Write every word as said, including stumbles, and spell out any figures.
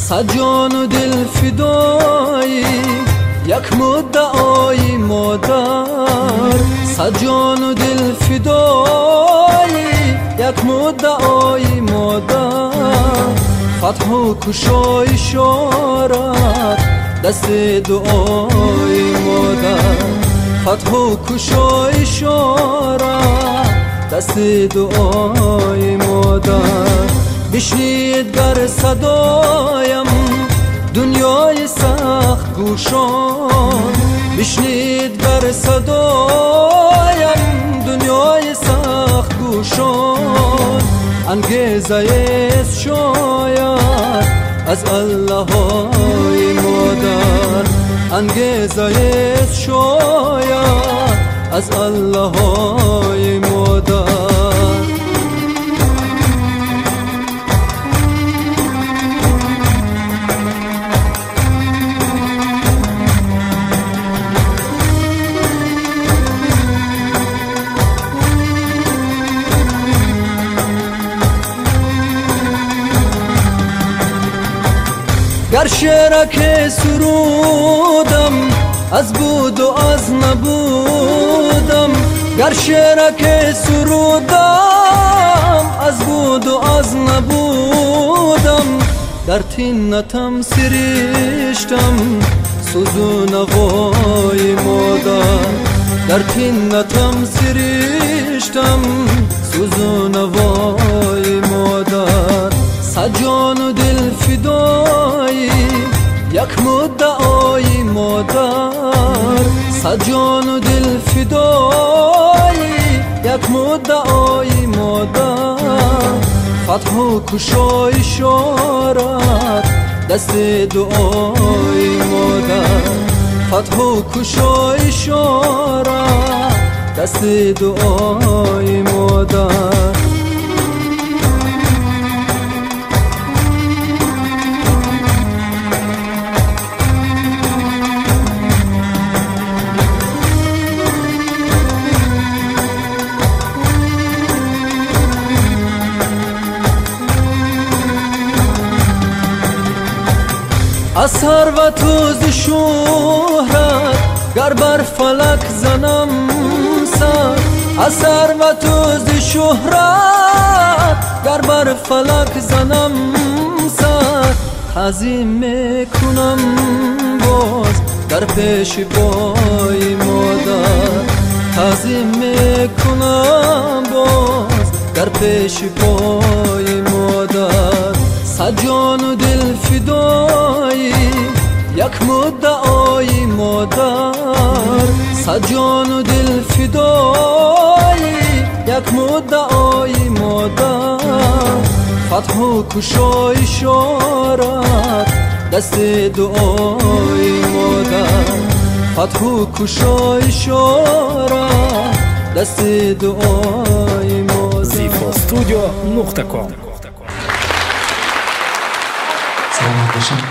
صد جان و دل فدایی یک مدعای مادر، صد جان و دل فدایی یک مدعای مادر، فتح و کشای شارت دست دعای مادر، فتح و کشای شارت دست دعای مادر. بشنید گر صدایم دنیای سخت گوشان، بشنید گر صدایم دنیای سخت گوشان، انگیزه است شاید از الله های مادر، انگیزه است شاید از الله های مادر. گر شعرک سرودم از بود و از نبودم، گر شعرک سرودم از بود و از نبودم، در تینتم سریشتم سوزو نوای مادر، در تینتم سریشتم سوزو نوای مادر. صد جان و دل فدایی یک مدعای مادر، صد جان و دل فدایی یک مدعای مادر، فتح و کشای شارت دست دعای مادر، فتح و کشای شارت دست دعای مادر. از ثروت و ز شهرت گر بر فلک زنم سر، از ثروت و ز شهرت گر بر فلک زنم سر، تعظیم میکنم باز در پیش پای مادر، تعظیم میکنم باز در پیش پای مادر. صد جان و دل فدایی یک مدعای مادر، صد جان و دل فدایی یک مدعای مادر، فتح و کشای شارت دست دعای مادر، فتح و کشای شارت دست دعای مادر. زیفو استودیو نقطه کام. سلام باشم.